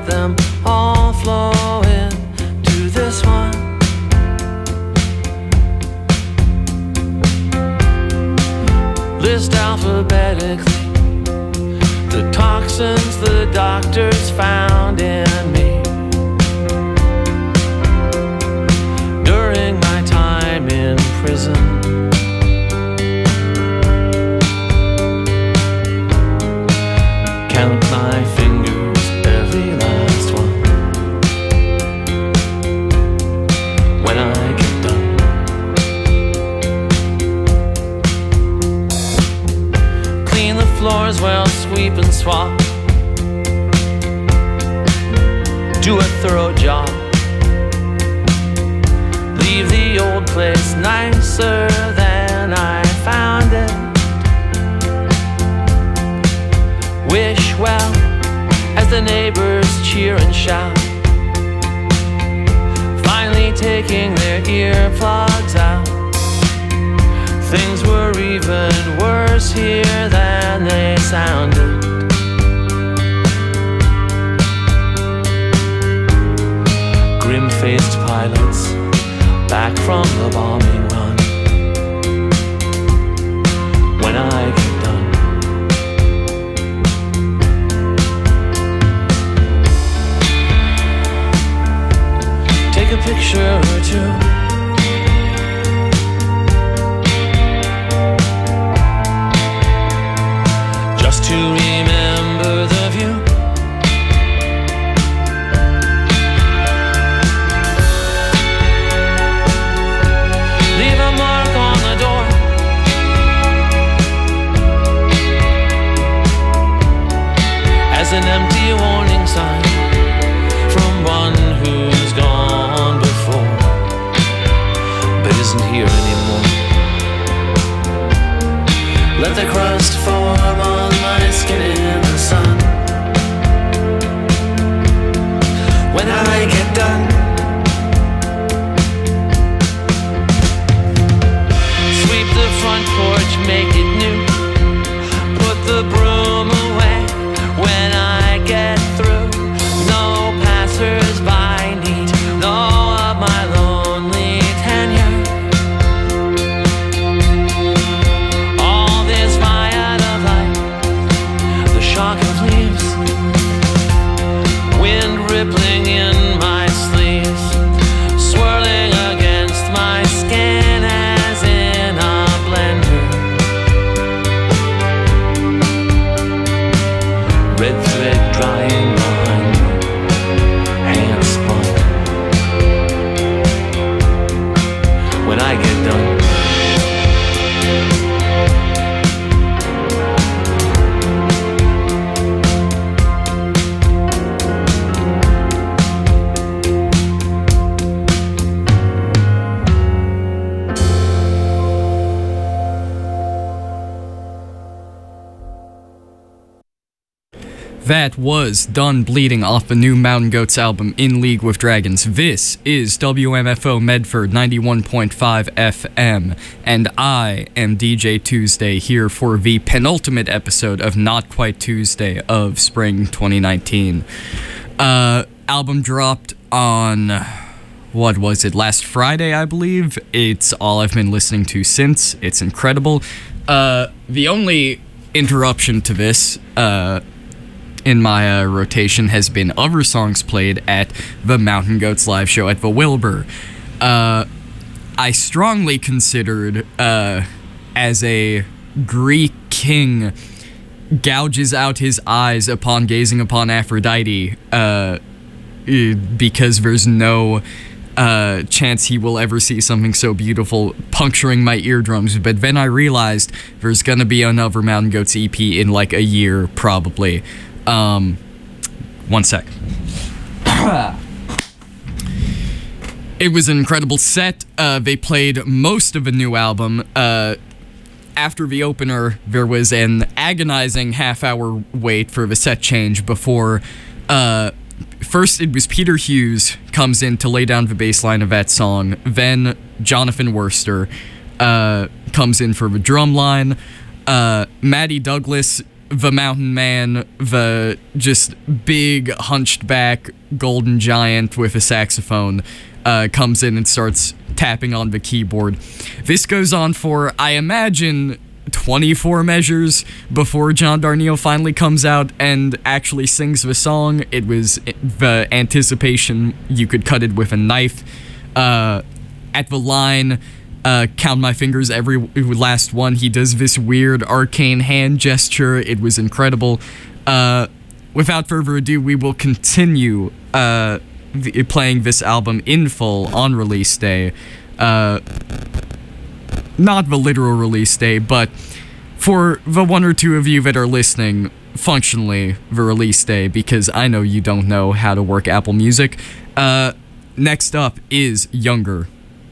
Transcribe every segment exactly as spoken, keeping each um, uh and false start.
let them all flow into this one. List alphabetically the toxins the doctors found in me during my time in prison. Count my fingers, every last one, when I get done. Clean the floors, well, sweep and swap. Do a thorough job. Leave the old place nicer than I found it. Wish well as the neighbors cheer and shout, finally taking their earplugs out. Things were even worse here than they sounded. Grim-faced pilots back from the bombing run. When I get done, take a picture or two, just to remember the view. Leave a mark on the door, as an empty warning sign from one who's gone before, but isn't here anymore. Let the crust form on my skin in the sun. When I get done, sweep the front porch, make it new. Put the broom away when I get through. No passers-by need know of my lonely tenure. All this riot of life, the shock of leaves, wind rippling in my sleeves, swirling against my skin as in a blender. Red thread drying behind me, hand spun. When I get done, That was Done Bleeding off the new Mountain Goats album, In League with Dragons. This is W M F O Medford ninety-one point five F M, and I am D J Tuesday here for the penultimate episode of Not Quite Tuesday of spring twenty nineteen. Uh, album dropped on, what was it, last Friday, I believe. It's all I've been listening to since. It's incredible. Uh, the only interruption to this, uh, in my uh, rotation has been other songs played at the Mountain Goats live show at the Wilbur. Uh, I strongly considered, uh, as a Greek king gouges out his eyes upon gazing upon Aphrodite, uh, because there's no uh, chance he will ever see something so beautiful, puncturing my eardrums. But then I realized there's gonna be another Mountain Goats E P in like a year, probably. Um, one sec. It was an incredible set. Uh, they played most of the new album. Uh, after the opener, there was an agonizing half-hour wait for the set change before, uh, first it was Peter Hughes comes in to lay down the bass line of that song. Then Jonathan Worster, uh, comes in for the drum line. Uh, Maddie Douglas the mountain man, the just big hunched back golden giant with a saxophone, uh, comes in and starts tapping on the keyboard. This goes on for, I imagine, twenty-four measures before John Darnielle finally comes out and actually sings the song. It was the anticipation, you could cut it with a knife. Uh, at the line, uh, count my fingers, every last one, he does this weird arcane hand gesture. It was incredible. Uh, without further ado, we will continue uh, the, playing this album in full on release day. Uh, not the literal release day, but for the one or two of you that are listening, functionally the release day, because I know you don't know how to work Apple Music. Uh, next up is Younger.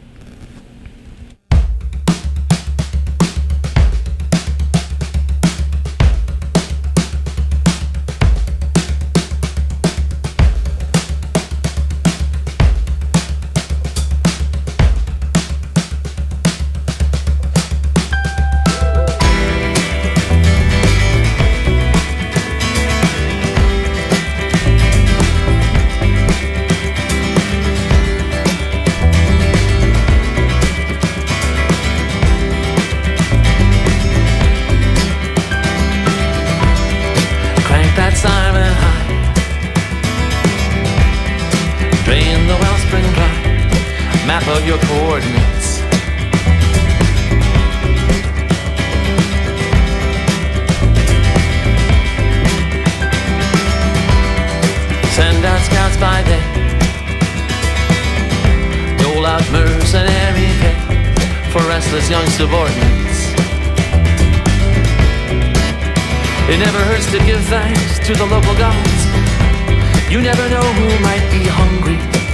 Your coordinates. Send out scouts by day, dole out mercenary pay for restless young subordinates. It never hurts to give thanks to the local gods. You never know who might be hungry.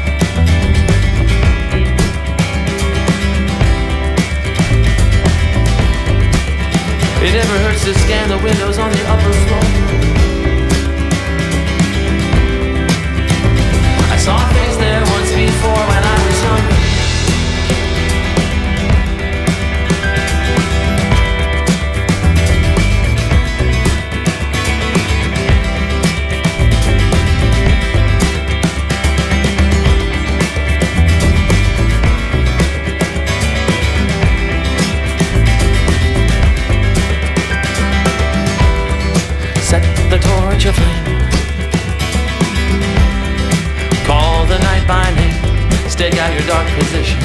It never hurts to scan the windows on the upper floor. I saw things there once before when I was younger. The torch aflame, call the night by name, stake out your dark position.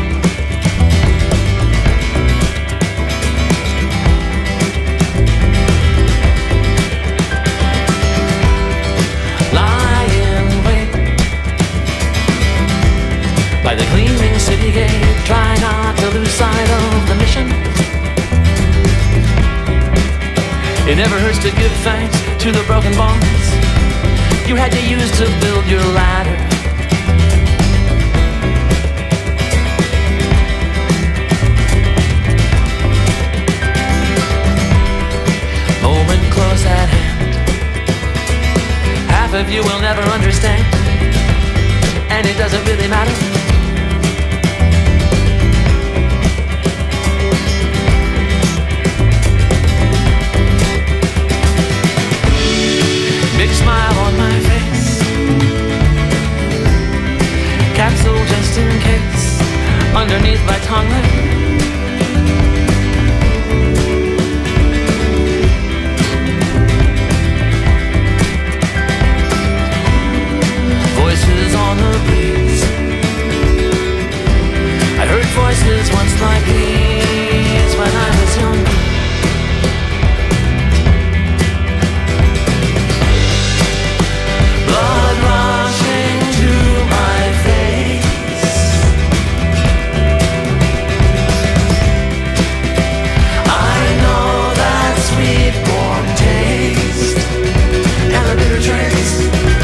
Lie in wait by the gleaming city gate, try not to lose sight of the mission. It never hurts to give thanks to the broken bonds you had to use to build your ladder. Moment close at hand, half of you will never understand, and it doesn't really matter. Big smile on my face, capsule just in case, underneath my tongue ring. Voices on the breeze, I heard voices once like these when I was younger. Blood rushing to my face, I know that sweet-born taste and a bitter trace.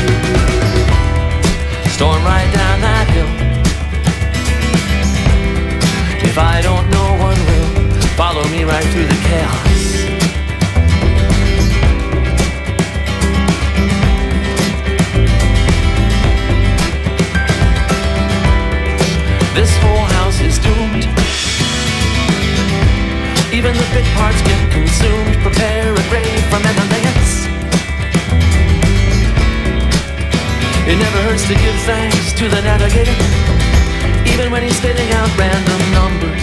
Storm right down that hill. If I don't, no one will. Follow me right through the chaos. This whole house is doomed. Even the big parts get consumed. Prepare a grave from M M A. never hurts to give thanks to the navigator, even when he's spitting out random numbers.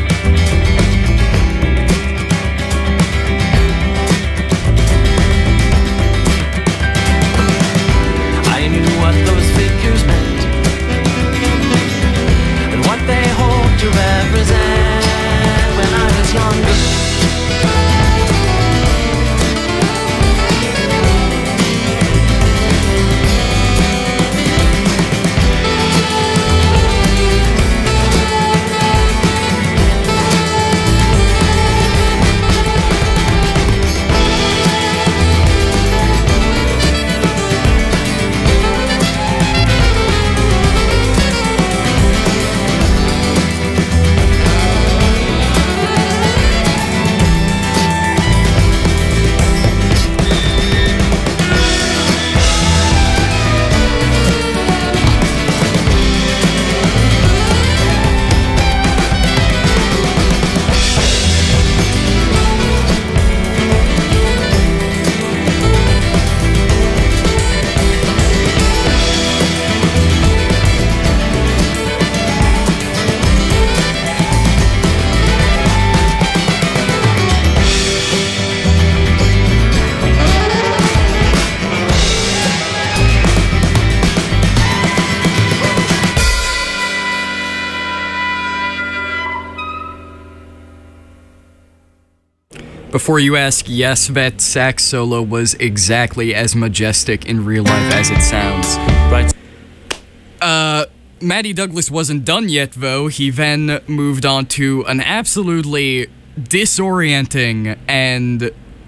I knew what those figures meant and what they hold to represent when I was younger. Before you ask, yes, Vet's sax solo was exactly as majestic in real life as it sounds. Right. Uh, Matty Douglas wasn't done yet, though. He then moved on to an absolutely disorienting and,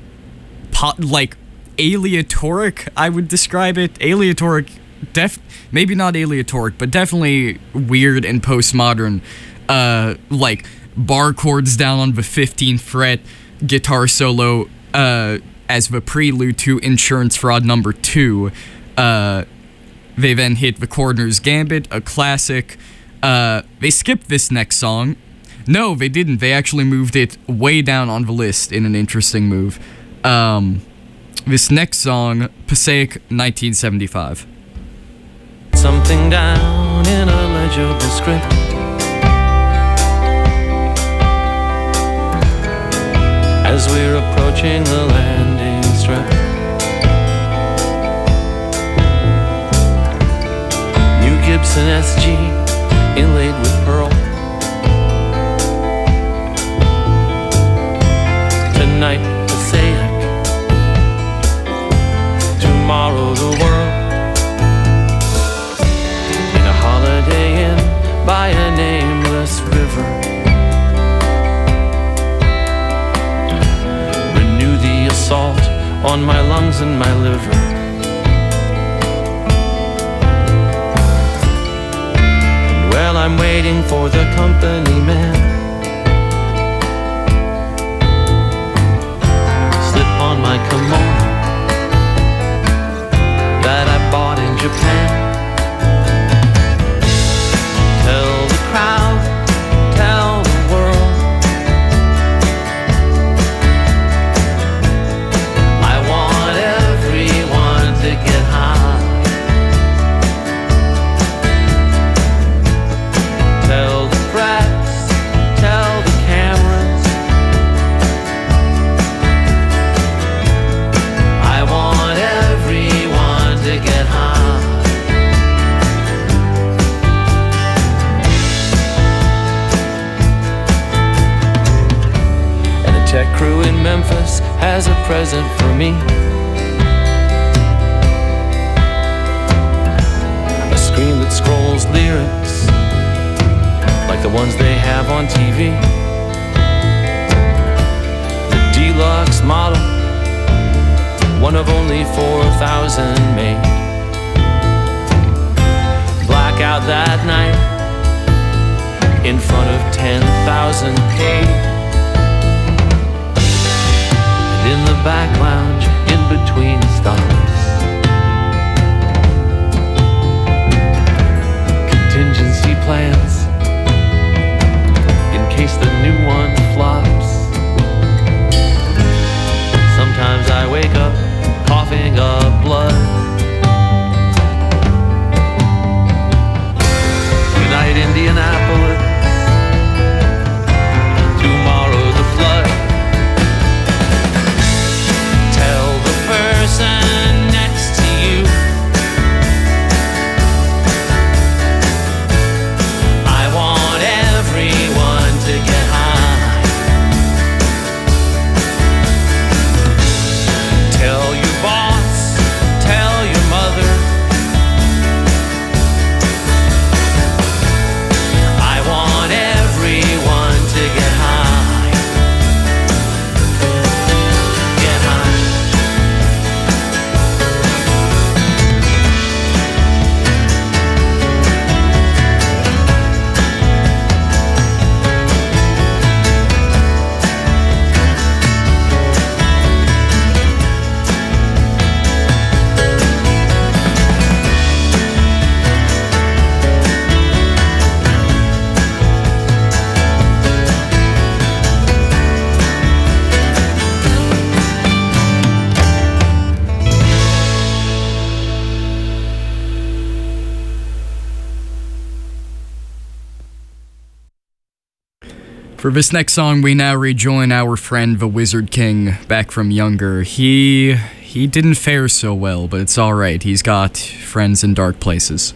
po- like, aleatoric, I would describe it. Aleatoric, def- maybe not aleatoric, but definitely weird and postmodern. Uh, like, bar chords down on the fifteenth fret, guitar solo uh, as the prelude to Insurance Fraud number two. Uh, they then hit The Coroner's Gambit, a classic. Uh, they skipped this next song. No, they didn't. They actually moved it way down on the list in an interesting move. Um, this next song, Passaic, nineteen seventy-five. Something down in a legible script. As we're approaching the landing strip, new Gibson S G inlaid with pearl. Tonight, Passaic. Tomorrow, the world. In a Holiday Inn by a nameless river. Salt on my lungs and my liver. And while I'm waiting for the company man, slip on my kimono that I bought in Japan. Tell the crowd, tell the world, to get high. Tell the press, tell the cameras, I want everyone to get high. And the tech crew in Memphis has a present for me. Screen that scrolls lyrics like the ones they have on T V. The deluxe model, one of only four thousand made. Blackout that night in front of ten thousand paid. And in the back lounge, in between stops, contingency plans in case the new one flops. Sometimes I wake up coughing up blood. For this next song, we now rejoin our friend the Wizard King back from Younger. He he didn't fare so well, but it's alright. He's got friends in dark places.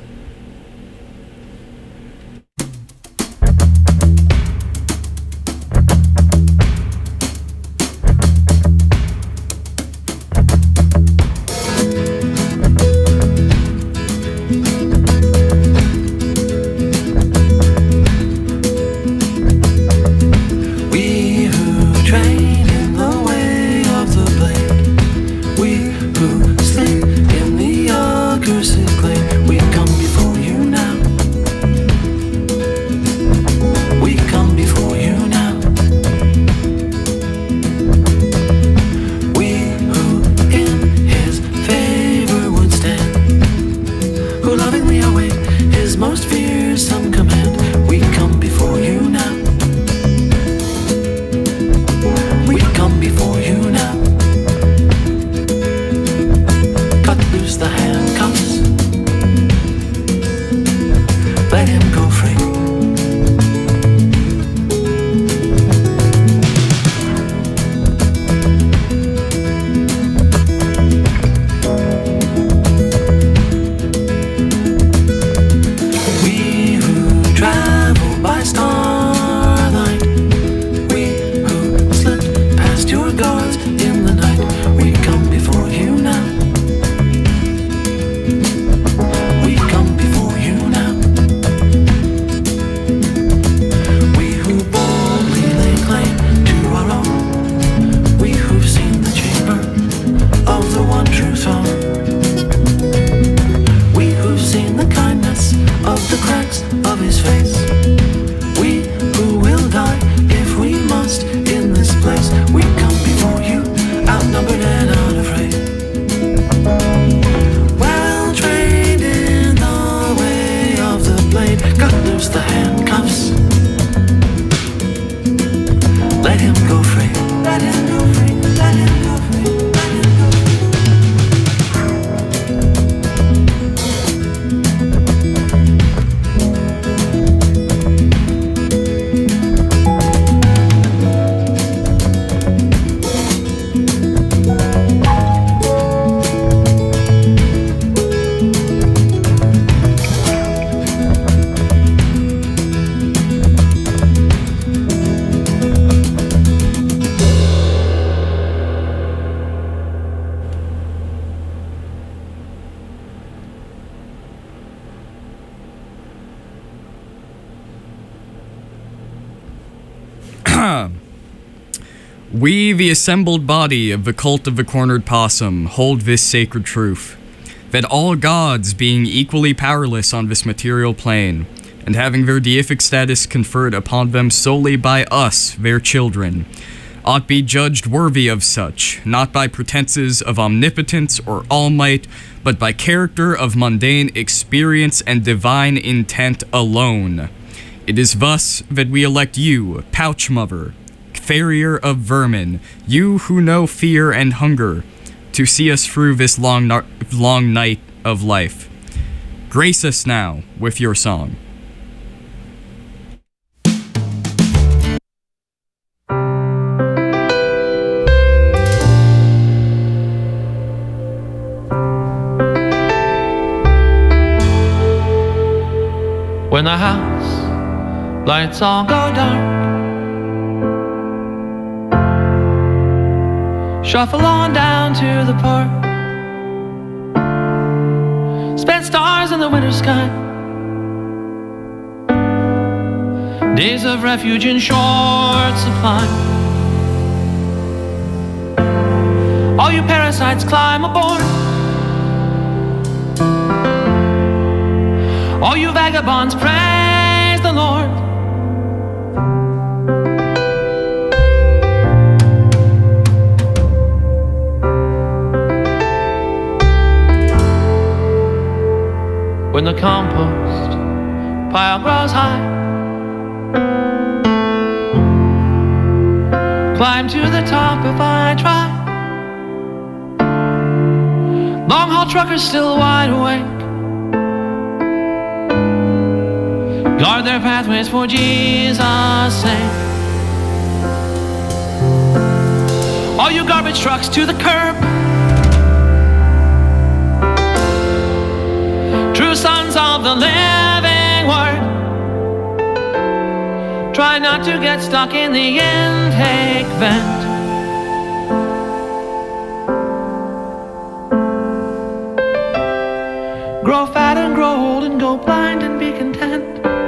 We, the assembled body of the cult of the Cornered Possum, hold this sacred truth, that all gods, being equally powerless on this material plane, and having their deific status conferred upon them solely by us, their children, ought be judged worthy of such, not by pretenses of omnipotence or all-might, but by character of mundane experience and divine intent alone. It is thus that we elect you, Pouch Mother, farrier of vermin, you who know fear and hunger, to see us through this long, nar- long night of life. Grace us now with your song. When the house lights all go dark, shuffle on down to the park, spent stars in the winter sky, days of refuge in short supply. All you parasites climb aboard, all you vagabonds praise the Lord. When the compost pile grows high, climb to the top if I try. Long haul truckers still wide awake, guard their pathways for Jesus' sake. all you garbage trucks to the curb. True sons of the living word, try not to get stuck in the intake vent. Grow fat and grow old and go blind and be content.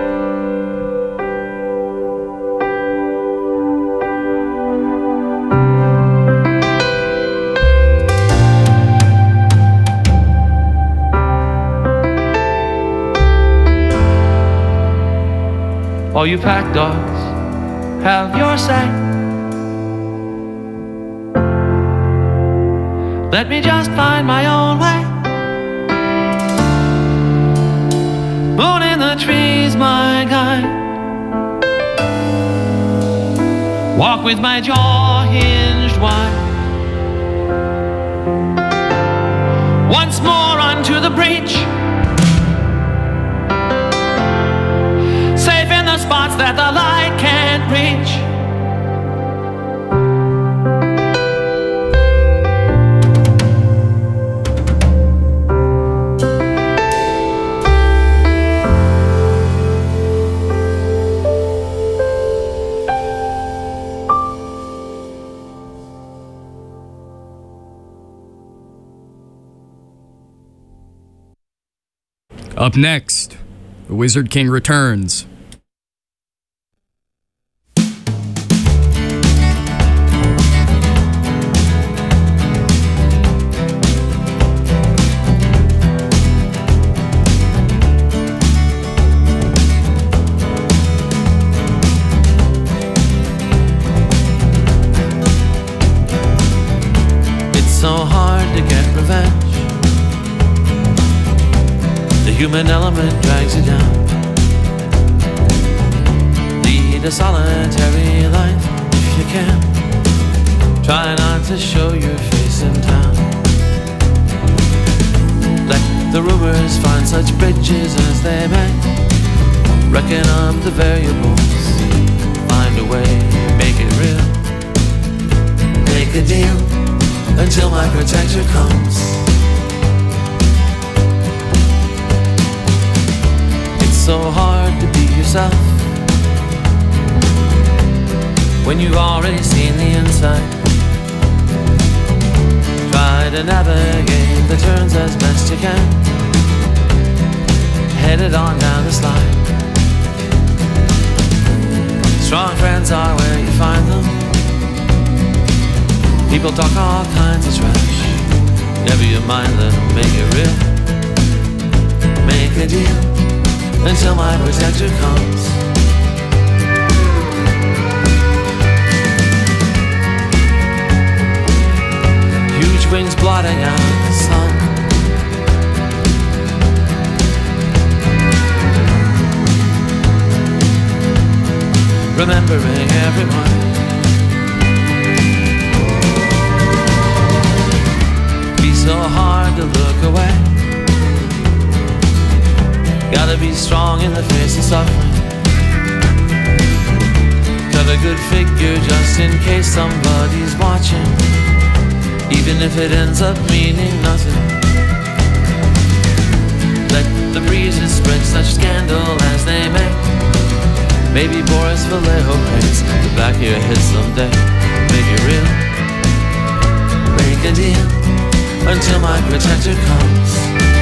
All you pack dogs, have your say. Let me just find my own way. Moon in the trees, my guide. Walk with my jaw hinged wide. Once more onto the breach, safe in the spots that the light can't reach. Up next, the Wizard King returns. It's so hard to get revenge. The human element drags you down. Lead a solitary life if you can. Try not to show your face in town. Let the rumors find such bridges as they may. Reckon up the variables, find a way, make it real. Make a deal until my protector comes. So hard to be yourself when you've already seen the inside. Try to navigate the turns as best you can. Headed on down the slide. Strong friends are where you find them. People talk all kinds of trash. Never you mind them, make it real. Make a deal until my protector comes. Huge wings blotting out the sun. Remembering everyone. Be so hard to look away. Gotta be strong in the face of suffering. Cut a good figure just in case somebody's watching, even if it ends up meaning nothing. Let the breezes spread such scandal as they may. Maybe Boris Vallejo paints the back of your head someday. Make it real. Make a deal until my protector comes.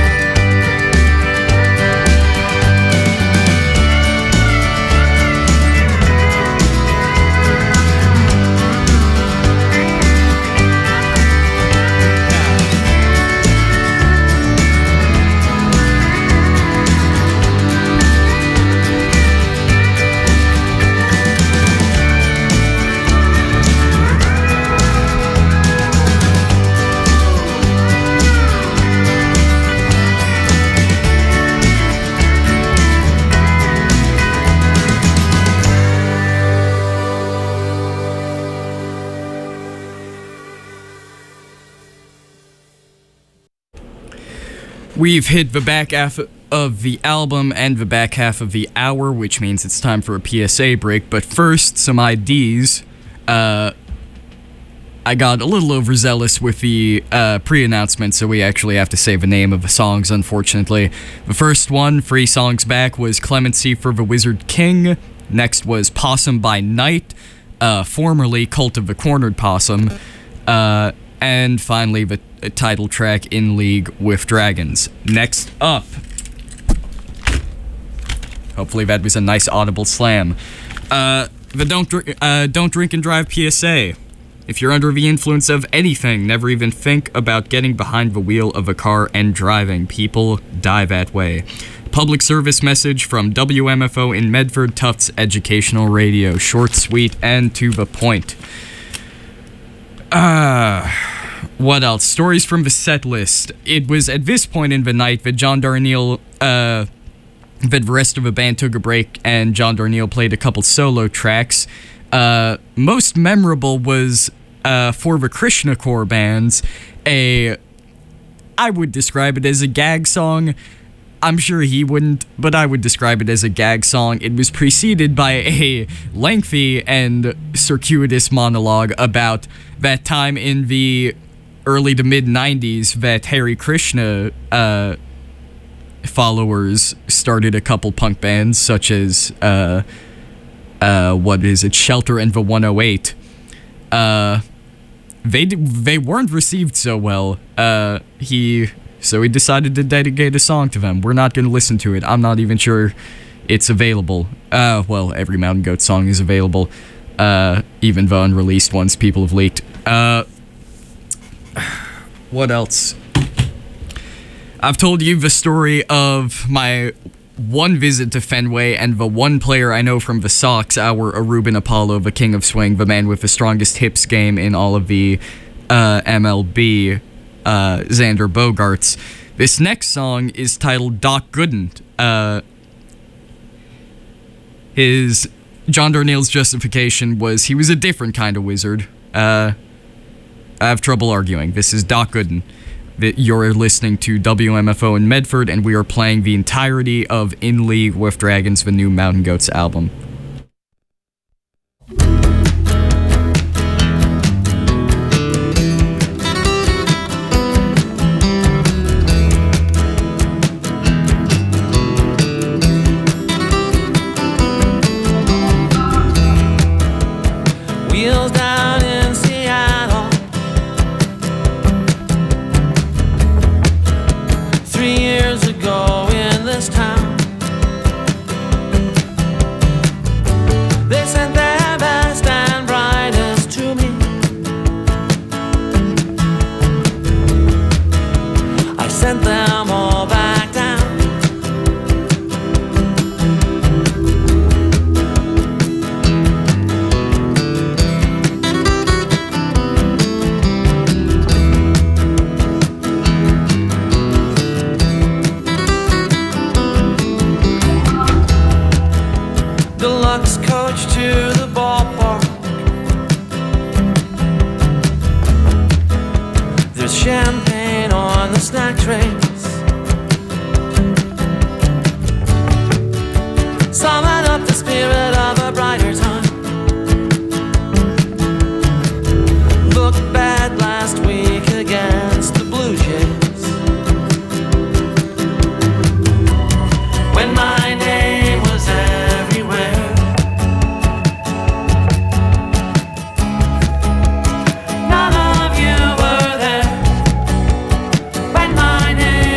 We've hit the back half of the album and the back half of the hour, which means it's time for a P S A break. But first, some I Ds. Uh, I got a little overzealous with the uh, pre-announcement, so we actually have to say the name of the songs, unfortunately. The first one, three songs back, was Clemency for the Wizard King. Next was Possum by Night, uh, formerly Cult of the Cornered Possum. Uh, and finally, the uh, title track, In League with Dragons. Next up. Hopefully that was a nice audible slam. Uh, the Don't, Dr- uh, Don't Drink and Drive P S A. If you're under the influence of anything, never even think about getting behind the wheel of a car and driving. People die that way. Public service message from W M F O in Medford, Tufts Educational Radio. Short, sweet, and to the point. Uh, what else? Stories from the set list. It was at this point in the night that John Darnielle, uh, that the rest of the band took a break and John Darnielle played a couple solo tracks. Uh, most memorable was, uh, for the Krishna Core bands, a, I would describe it as a gag song. I'm sure he wouldn't, but I would describe it as a gag song. It was preceded by a lengthy and circuitous monologue about that time in the early to mid nineties that Hare Krishna, uh, followers started a couple punk bands, such as, uh, Uh, what is it? Shelter and the one oh eight. Uh, they d- they weren't received so well. Uh, he so he decided to dedicate a song to them. We're not gonna listen to it. I'm not even sure it's available. Uh, well, every Mountain Goat song is available. Uh, even the unreleased ones people have leaked. Uh, what else? I've told you the story of my one visit to Fenway, and the one player I know from the Sox, our Aruban Apollo, the king of swing, the man with the strongest hips game in all of the uh, M L B, uh, Xander Bogaerts. This next song is titled Doc Gooden. Uh, his, John Darnielle's justification was he was a different kind of wizard. Uh, I have trouble arguing. This is Doc Gooden. That you're listening to W M F O in Medford, and we are playing the entirety of In League with Dragons, the new Mountain Goats album. Wheels down in Seattle. Three years ago in this town, they sent their best and brightest to me. I sent them all back down. Deluxe coach to the ballpark. There's champagne on the snack trays. Summon up the spirit of a brighter time. Looked bad last week against the Blue Jays. When my name was everywhere. None of you were there when my name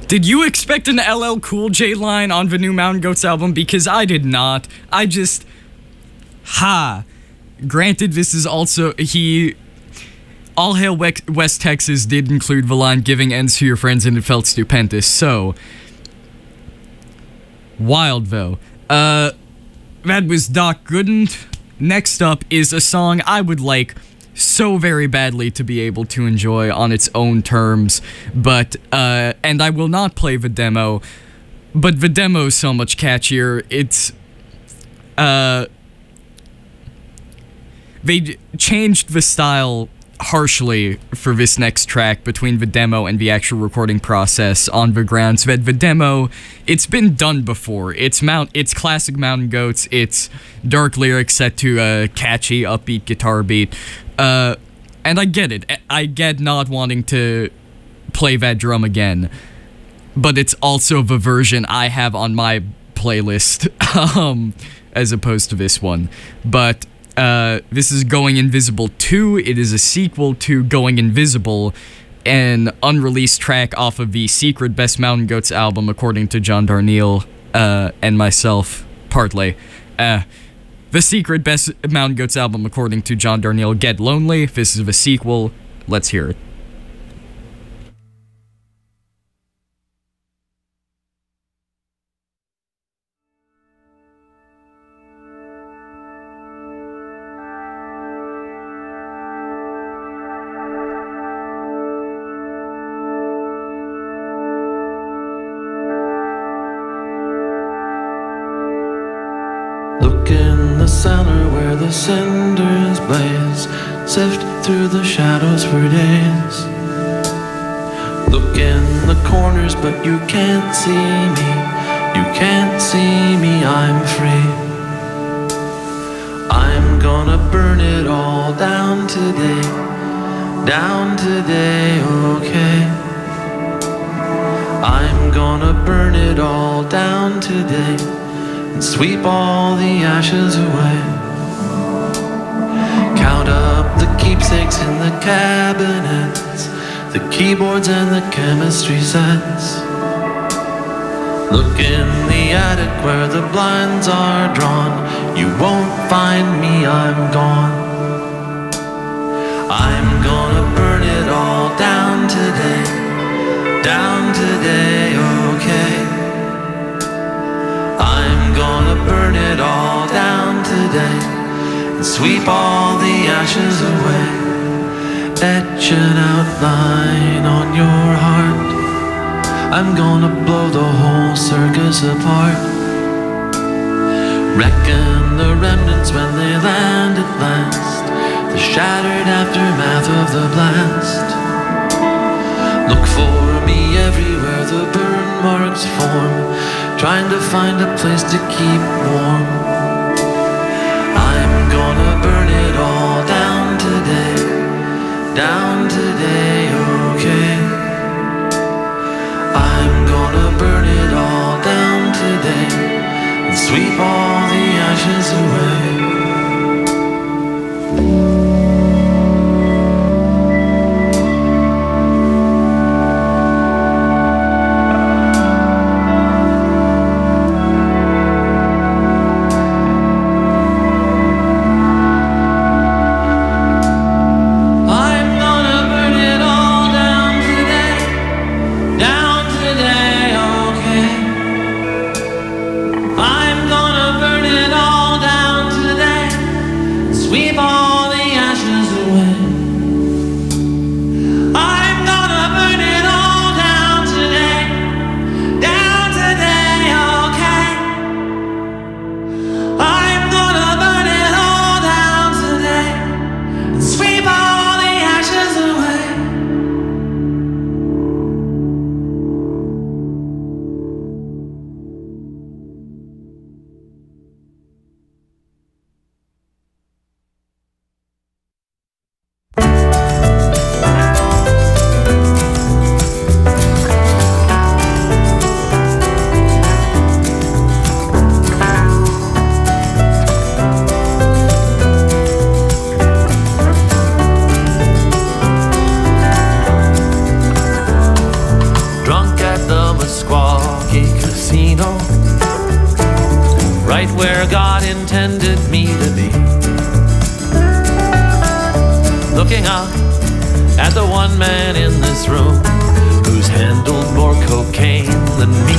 Did you expect an L L Cool J line on the new Mountain Goats album? Because I did not. I just... Ha. Granted, this is also... He... All Hail West Texas did include the line, giving ends to your friends, and it felt stupendous. So... Wild, though. Uh... That was Doc Gooden. Next up is a song I would like so very badly to be able to enjoy on its own terms, but, uh, and I will not play the demo, but the demo is so much catchier. It's, uh, they changed the style harshly for this next track between the demo and the actual recording process on the grounds that the demo, it's been done before. It's mount, it's classic Mountain Goats. It's dark lyrics set to a catchy, upbeat guitar beat. Uh, and I get it. I get not wanting to play that drum again, but it's also the version I have on my playlist, um, as opposed to this one. But Uh, this is Going Invisible two. It is a sequel to Going Invisible, an unreleased track off of the secret Best Mountain Goats album, according to John Darnielle, uh, and myself, partly. Uh, the secret Best Mountain Goats album, according to John Darnielle, Get Lonely. This is the sequel. Let's hear it. Look in the cellar where the cinders blaze, sift through the shadows for days. Look in the corners but you can't see me, you can't see me, I'm free. I'm gonna burn it all down today, down today, okay. I'm gonna burn it all down today and sweep all the ashes away. Count up the keepsakes in the cabinets, the keyboards and the chemistry sets. Look in the attic where the blinds are drawn, you won't find me, I'm gone. I'm gonna burn it all down today, down today, okay. I'm gonna burn it all down today and sweep all the ashes away. Etch an outline on your heart, I'm gonna blow the whole circus apart. Reckon the remnants when they land at last, the shattered aftermath of the blast. Look for me everywhere the burn marks form, trying to find a place to keep warm. I'm gonna burn it all down today, down today, okay. I'm gonna burn it all down today and sweep all the ashes away. I'm gonna burn it all down today. right where God intended me to be. Looking up at the one man in this room who's handled more cocaine than me.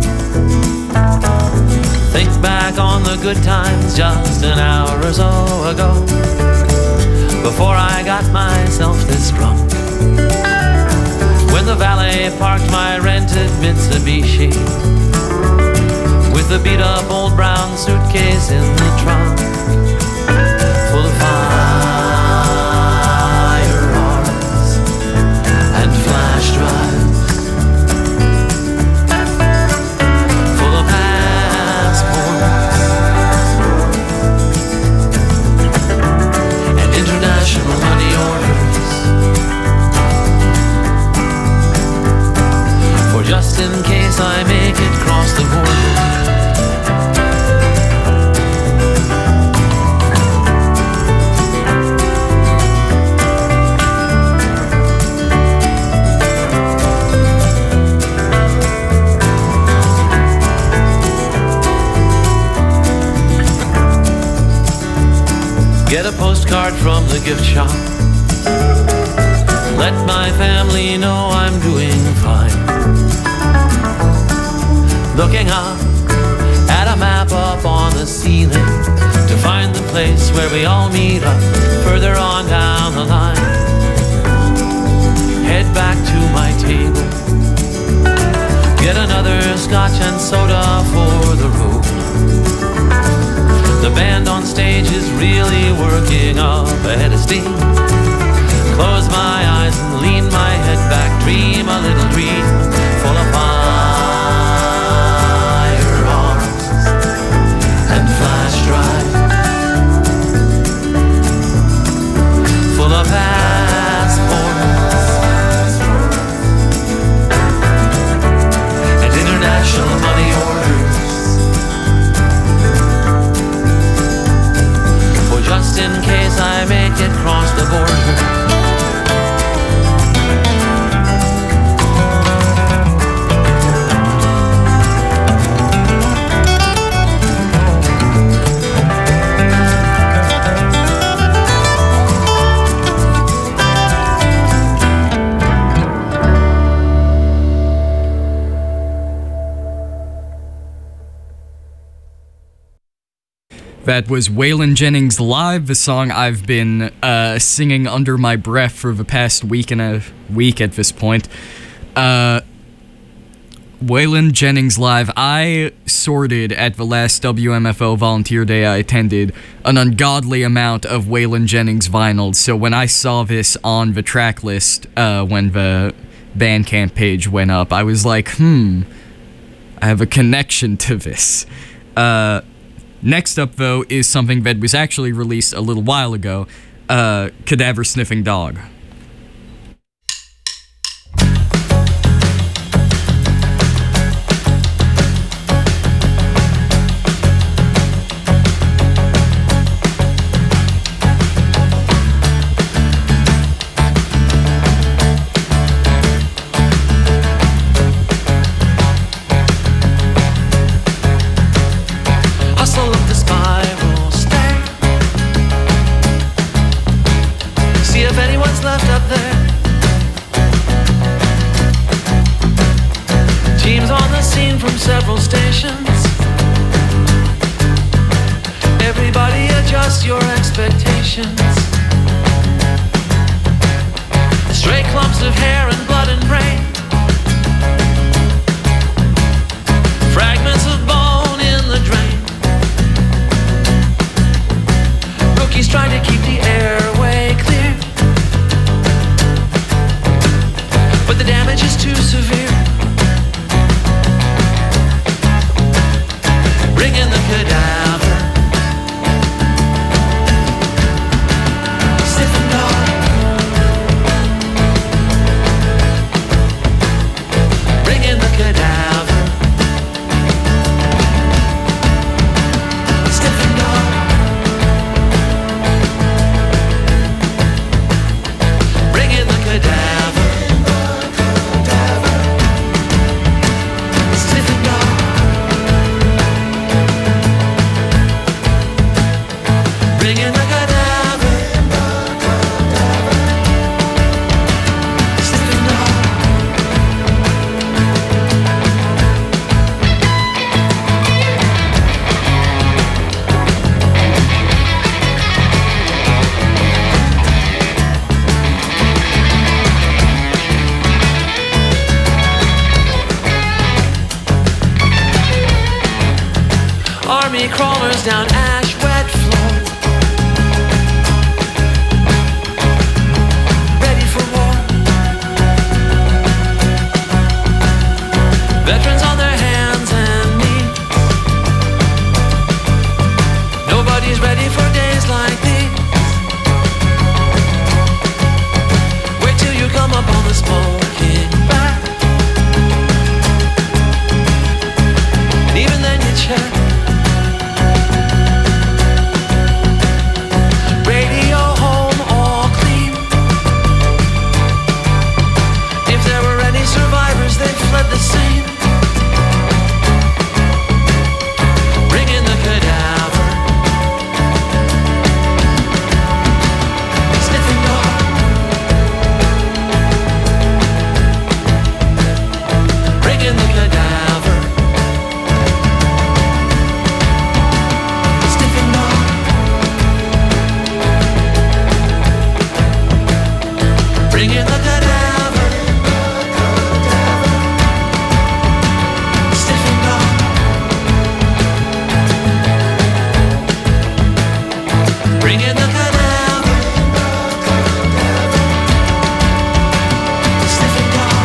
Think back on the good times just an hour or so ago, before I got myself this drunk. When the valet parked my rented Mitsubishi with the beat-up old brown suitcase in the trunk, full of firearms and flash drives, full of passports and international money orders, for just in case I make it cross the border. Get a postcard from the gift shop. Let my family know I'm doing fine. Looking up at a map up on the ceiling to find the place where we all meet up further on down the line. Head back to my table, get another scotch and soda for the road. The band on stage is really working up a head of steam. Close my eyes and lean my head back, dream a little dream full of firearms and flash drives, full of passports and international money orders, just in case I make it cross the border. That was Waylon Jennings Live, the song I've been uh, singing under my breath for the past week and a week at this point. Uh, Waylon Jennings Live. I sorted at the last W M F O volunteer day I attended an ungodly amount of Waylon Jennings vinyls, so when I saw this on the track list uh, when the Bandcamp page went up, I was like, hmm, I have a connection to this. Uh... Next up, though, is something that was actually released a little while ago, uh, Cadaver Sniffing Dog. shivers down ash wet floor. Ready for war. Veterans on their hands and knees. Nobody's ready for days like these. Wait till you come up on the smoking back. And even then you check. Radio home all clean. If there were any survivors, they fled the scene. Bring in the cadaver. Sniffing dog. Bring in the cadaver. Sniffing dog. Bring in the cadaver. Sniffing dog. Bring in the cadaver. Sniffing dog.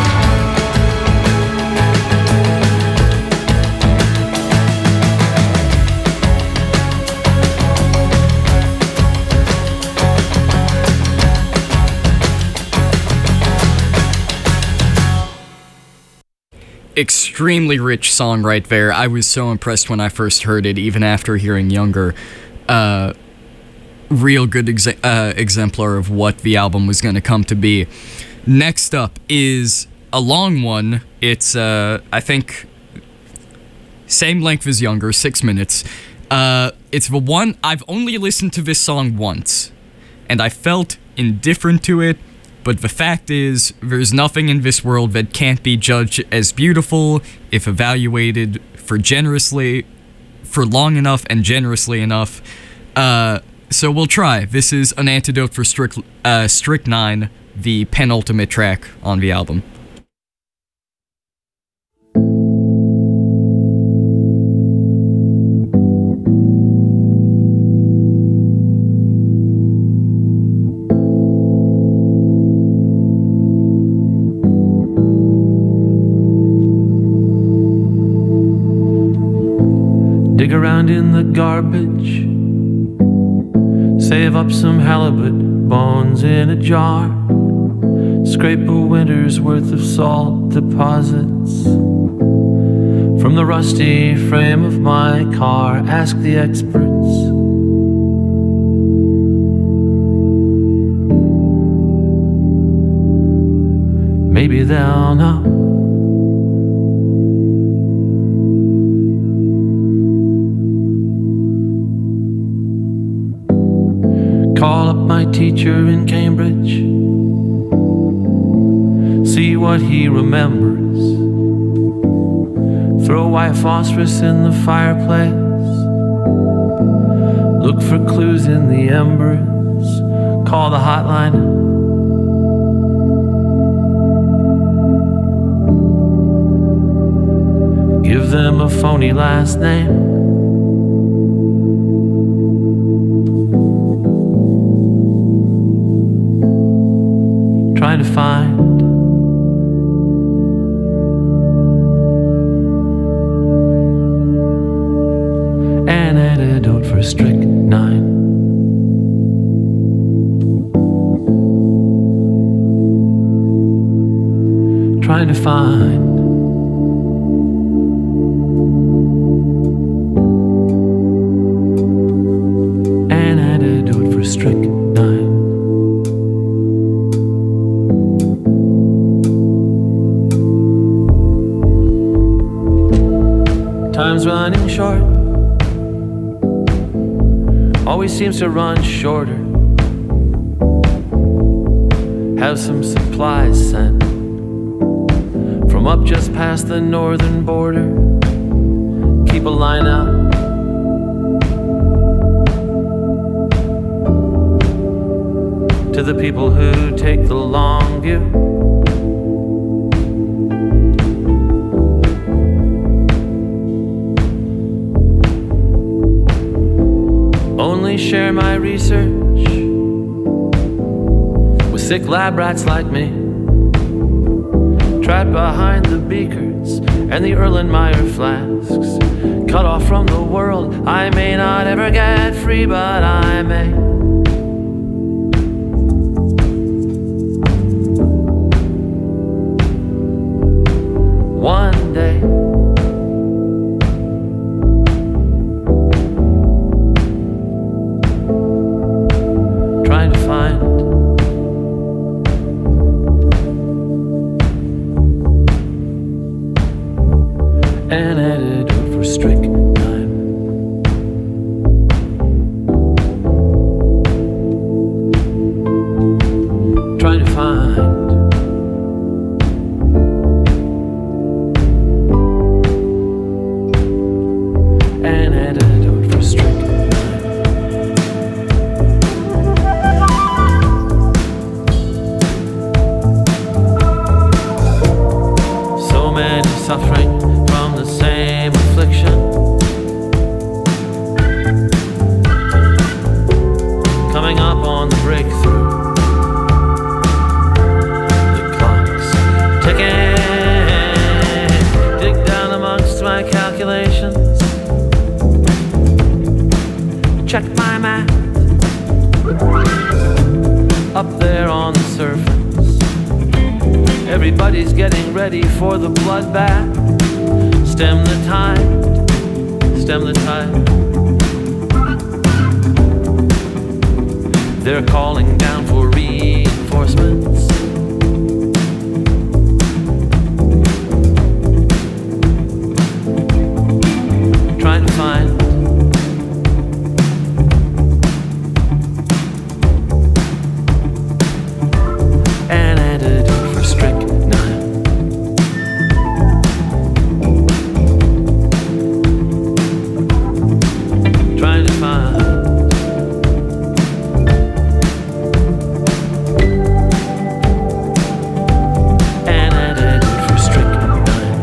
Extremely rich song right there. I was so impressed when I first heard it, even after hearing Younger. Uh, real good exa- uh, exemplar of what the album was going to come to be. Next up is a long one. It's, uh, I think, same length as Younger, six minutes. Uh, it's the one, I've only listened to this song once, and I felt indifferent to it. But the fact is, there's nothing in this world that can't be judged as beautiful if evaluated for generously, for long enough and generously enough. Uh, so we'll try. This is An Antidote for Strict, uh, Strychnine, the penultimate track on the album. Dig around in the garbage. Save up some halibut bones in a jar. Scrape a winter's worth of salt deposits from the rusty frame of my car. Ask the experts. Maybe they'll know. Call up my teacher in Cambridge. See what he remembers. Throw white phosphorus in the fireplace. Look for clues in the embers. Call the hotline. Give them a phony last name. Trying to find an antidote for strychnine. Trying to find an antidote for strychnine. Time's running short. Always seems to run shorter. Have some supplies sent from up just past the northern border. Keep a line out. To the people who take the long view. share my research with sick lab rats like me, trapped behind the beakers and the Erlenmeyer flasks, cut off from the world. I may not ever get free, but I may. One day. Trying to find an editor for strychnine. Trying to find an antidote for strychnine. So many suffering from the same affliction, coming up on the breakthrough. The clock's ticking. Dig down amongst my calculations, check my math. Up there on the surface, everybody's getting ready for the bloodbath. Stem the tide, stem the tide. They're calling down for reinforcements. Trying to find an antidote for strychnine. Trying to find an antidote for strychnine.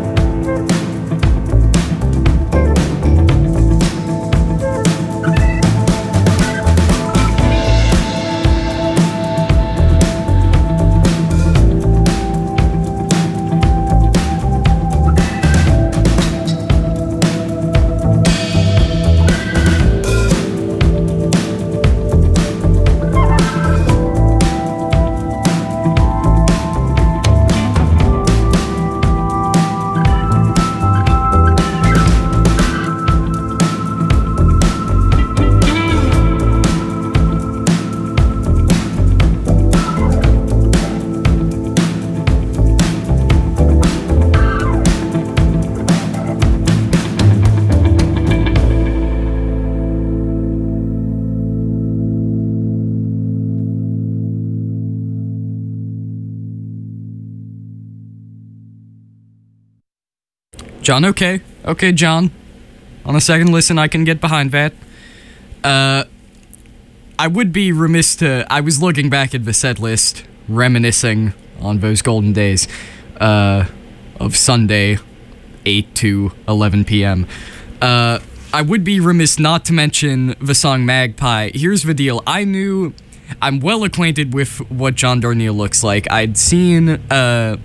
John, okay. Okay, John. On a second listen, I can get behind that. Uh, I would be remiss to... I was looking back at the set list, reminiscing on those golden days uh, of Sunday, eight to eleven p m Uh, I would be remiss not to mention the song Magpie. Here's the deal. I knew... I'm well acquainted with what John Darnielle looks like. I'd seen... Uh,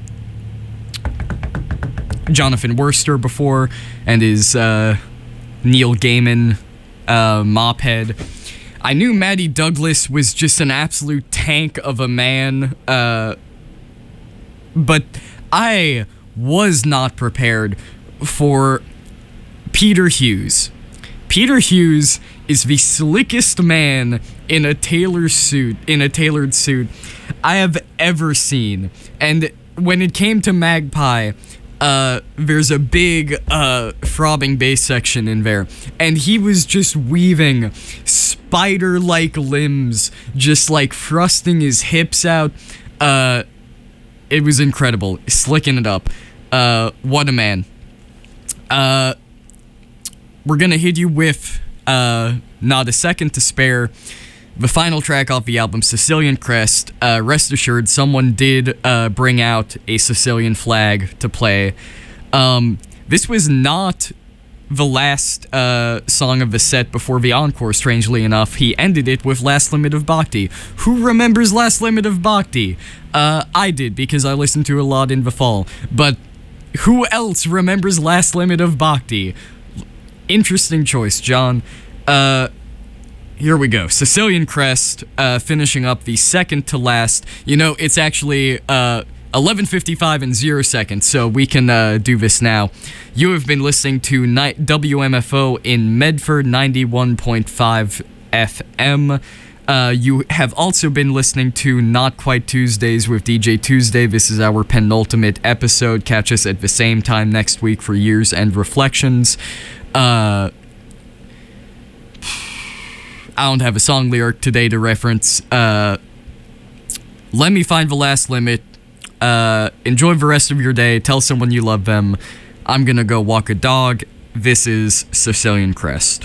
Jonathan Worster before, and his uh, Neil Gaiman uh, mophead. I knew Matty Douglas was just an absolute tank of a man, uh, but I was not prepared for Peter Hughes. Peter Hughes is the slickest man in a tailor suit, in a tailored suit I have ever seen. And when it came to Magpie, Uh, there's a big, uh, throbbing bass section in there, and he was just weaving spider-like limbs, just, like, thrusting his hips out. Uh, it was incredible. Slicking it up. Uh, what a man. Uh, we're gonna hit you with, uh, Not a Second to Spare, the final track off the album, Sicilian Crest. Uh, rest assured, someone did uh, bring out a Sicilian flag to play. Um, this was not the last uh, song of the set before the encore, strangely enough, he ended it with Last Limit of Bhakti. Who remembers Last Limit of Bhakti? Uh, I did, because I listened to it a lot in the fall. But who else remembers Last Limit of Bhakti? Interesting choice, John. Uh, here we go. Sicilian Crest, uh, finishing up the second to last. You know, it's actually uh, eleven fifty-five and zero seconds, so we can uh, do this now. You have been listening to Ni- W M F O in Medford ninety-one point five F M. Uh, you have also been listening to Not Quite Tuesdays with D J Tuesday. This is our penultimate episode. Catch us at the same time next week for Years End Reflections. Uh, I don't have a song lyric today to reference. Uh, let me find the last limit. Uh, enjoy the rest of your day. Tell someone you love them. I'm gonna go walk a dog. This is Sicilian Crest.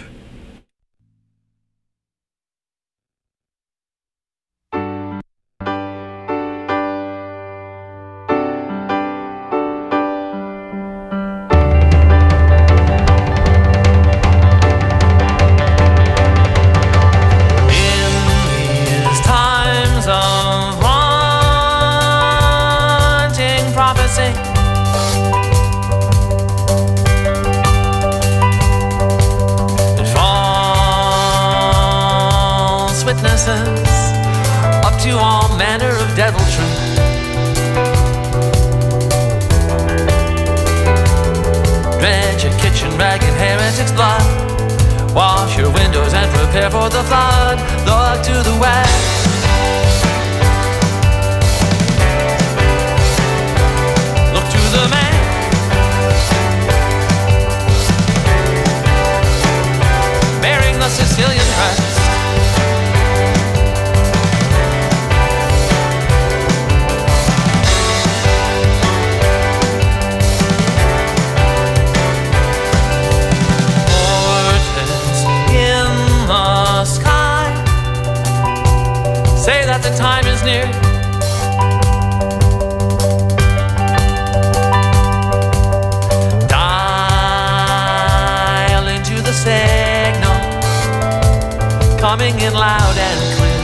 Up to all manner of deviltry. Dredge your kitchen rag in heretic's blood. Wash your windows and prepare for the flood. Look to the west. Look to the man. Bearing the Sicilian crest. Say that the time is near. Dial into the signal, coming in loud and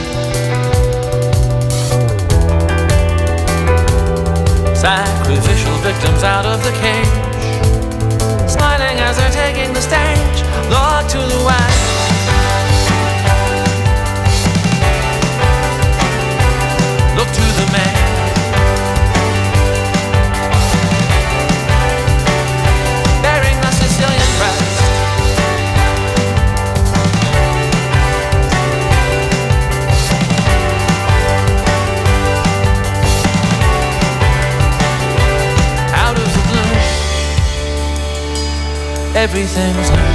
clear. Sacrificial victims out of the cage, smiling as they're taking the stage. Look to the west. Look to the man. Bearing the Sicilian crest. Out of the blue, everything's new.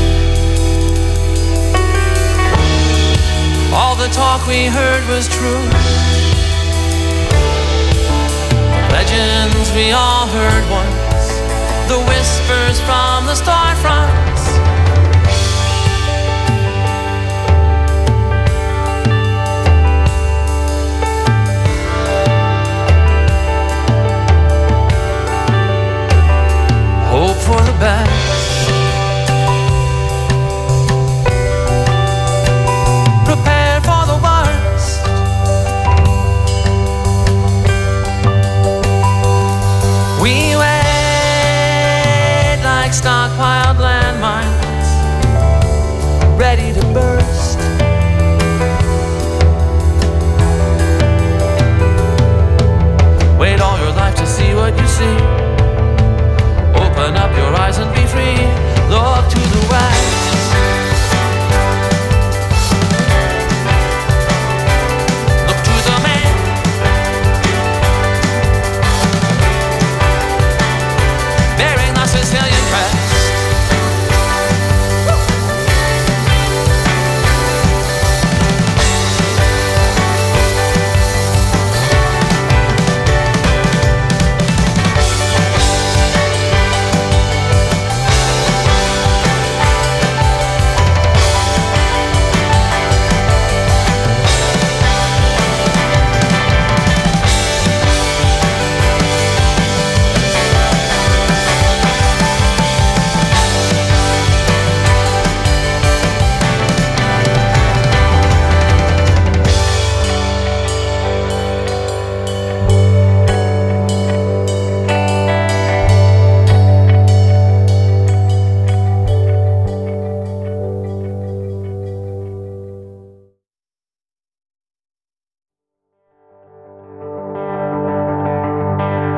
All the talk we heard was true. Legends we all heard once, the whispers from the storefronts. Hope for the best. Prepare for the worst. We wait like stockpiled landmines, ready to burst.